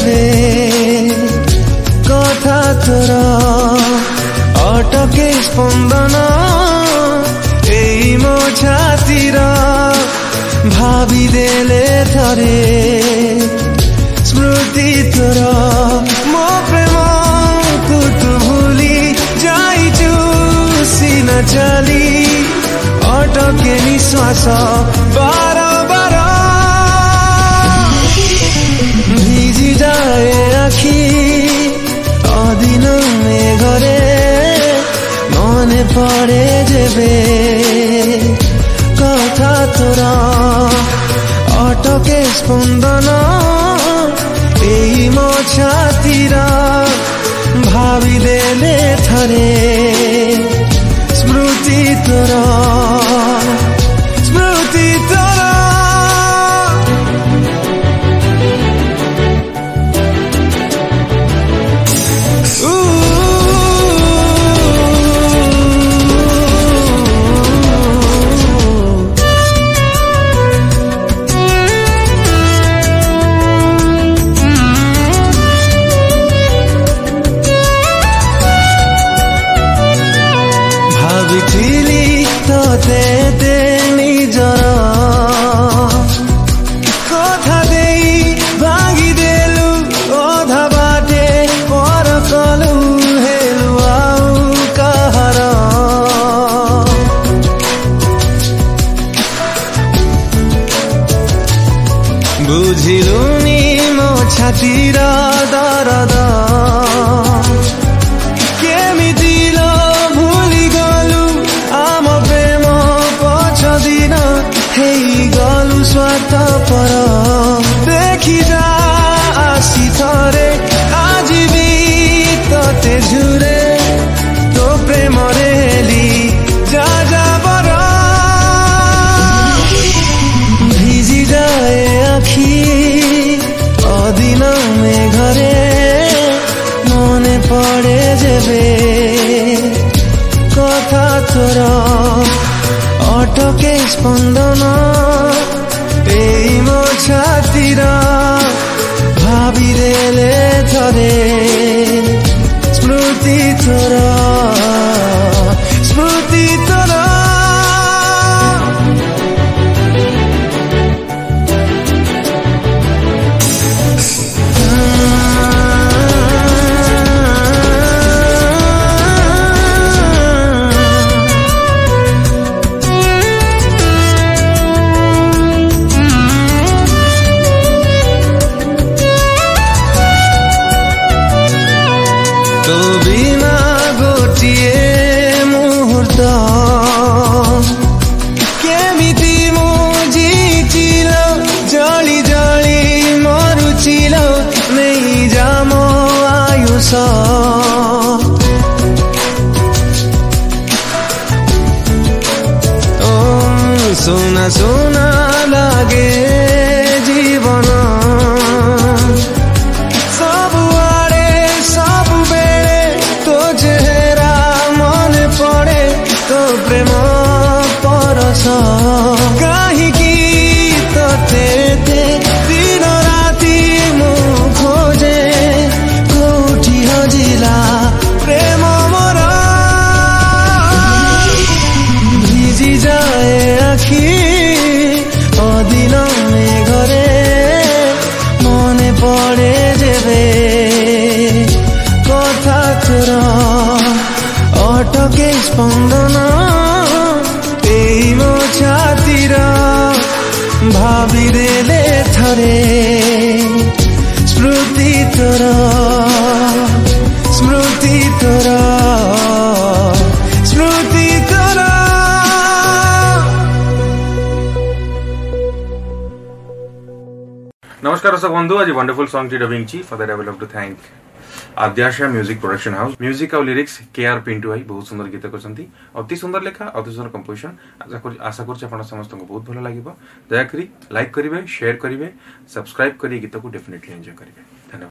जेबे कथा तोर अटके स्पंदन एई मो छातीर भावी देले थरे स्मृति तोर मो प्रेम तू भूली जाइचु सीना चली अटके निश्वास बार बार भिजी जाए आखि अदिन मेघरे मने पड़े जेबे कथा तोर अटके स्पंदन एई मो छातीर भावी देले थरे स्मृति तोर स्मृति तोर भाविथिली तोते निजर कथा देई भागी देलु अधा बाटे पर कलु हेलु आउ कहर बुझिलुनी मो छातीर दरद स्वार्थ पर देखी जा आसी थरे आज भी तोते झुरे तो प्रेम रेली जा जा बर भिजी जाए आखि अदिन मेघरे मने पड़े जेबे कथा तोर अटके स्पंदन एई मो छातीर भावी देले थरे स्मृति तोर स्मृति तोर तो बिना गोटिए मुहूर्त केमिति मु जीचिल जली जली मरुचिल नहीं जा मो आयुष ओ सुना सुना लागे जीवन प्रेम परस काहीकि तोते दिन राति मु खोजे कोठी हजिला प्रेम मोर भिजी जाए आखि अदिन मेघरे मने पड़े जेबे कथा तोर अटके स्पंदन एई मो छातीर भावी देले थरे स्मृति तोर स्मृति तोर स्मृति तोर नमस्कार दर्शक बंधु आज वंडरफुल सॉन्ग टी डबिंग ची for that I will love to thank Adyasha music production house music और लिरिक्स केआर पिंटू भाई बहुत सुंदर गीत करछंती अति सुंदर लेखा अति सुंदर कंपोजिशन आशा करछ आपण समस्त को बहुत भलो लागिबो दया करी लाइक करिवे शेयर करिवे सब्सक्राइब करी गीत को डेफिनेटली एंजॉय करिवे। धन्यवाद।